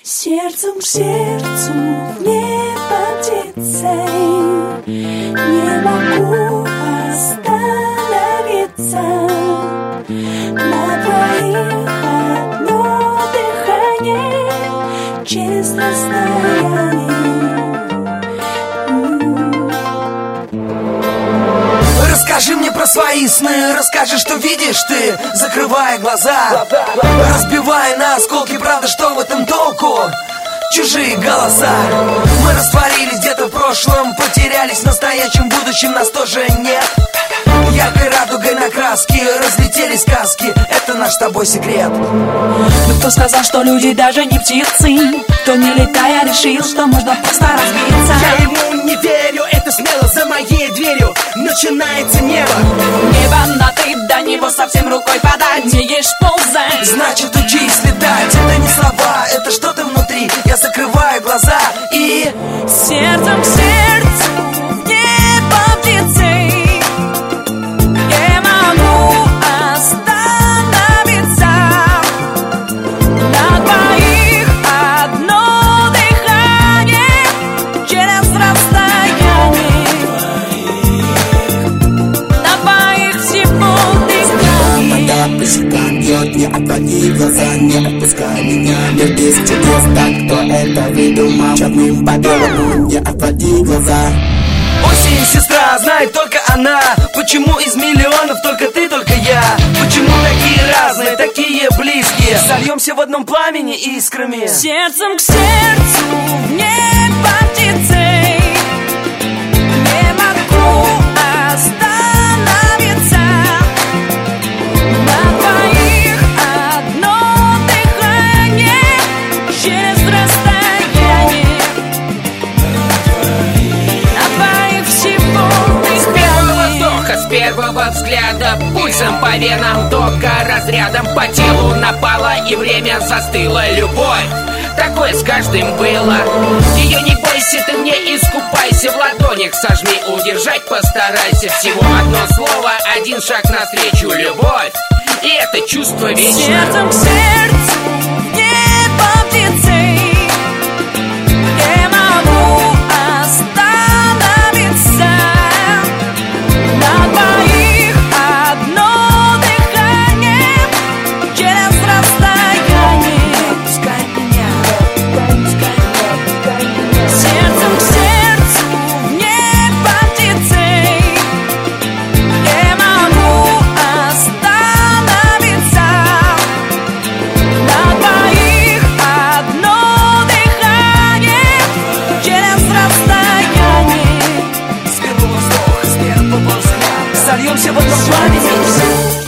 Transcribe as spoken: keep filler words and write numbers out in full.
Сердцем к сердцу в небо птицей, не могу остановиться. На двоих одно дыхание через расстояние. Расскажи мне про свои сны, расскажи, что видишь ты, закрывая глаза, разбивая на осколки, правда, что в этом толку? Чужие голоса. Мы растворились где-то в прошлом, потерялись в настоящем, будущем нас тоже нет. Яркой радугой на краске разлетелись сказки, это наш с тобой секрет. Но кто сказал, что люди даже не птицы? Кто, не летая, решил, что можно просто разбиться? Я ему не верю, это смело за моей дверью начинается небо. Небо на ты, до него совсем рукой подать. Умеешь ползать, значит учись летать. Это не слова, это что-то внутри. Я закрываю глаза и сердцем к сердцу в небо птицей. Не могу остановиться. На двоих одно дыхание через расстояние. На двоих всего дыхание. Вода по щекам бьет, не отводи глаза, не отпускай меня. Мир без чудес, так кто это выдумал? Черным по белому, не отводи глаза. Осень, сестра, знает только она. Почему из миллионов только ты, только я? Почему такие разные, такие близкие? Сольемся в одном пламени искрами. Сердцем к сердцу в небо птицей. Не могу остановиться. На двоих одно дыхание через расстояние. На двоих всего дыхание. С первого взгляда пульсом по венам, токка разрядом по телу напала, и время застыло. Любовь, такое с каждым было. Ее не бойся, ты мне искупайся, в ладонях сожми, удержать постарайся. Всего одно слово, один шаг навстречу. Любовь, и это чувство вечно. Сердцем к сердцу в небо птицей. Не могу остановиться. На двоих одно дыхание через расстояние. Отпускай меня, отпускай меня. Сердцем к сердцу в небо птицей. Не могу остановиться. На двоих одно дыхание через расстояние. С первого вздоха, с первого взгляда сольемся в одном пламени.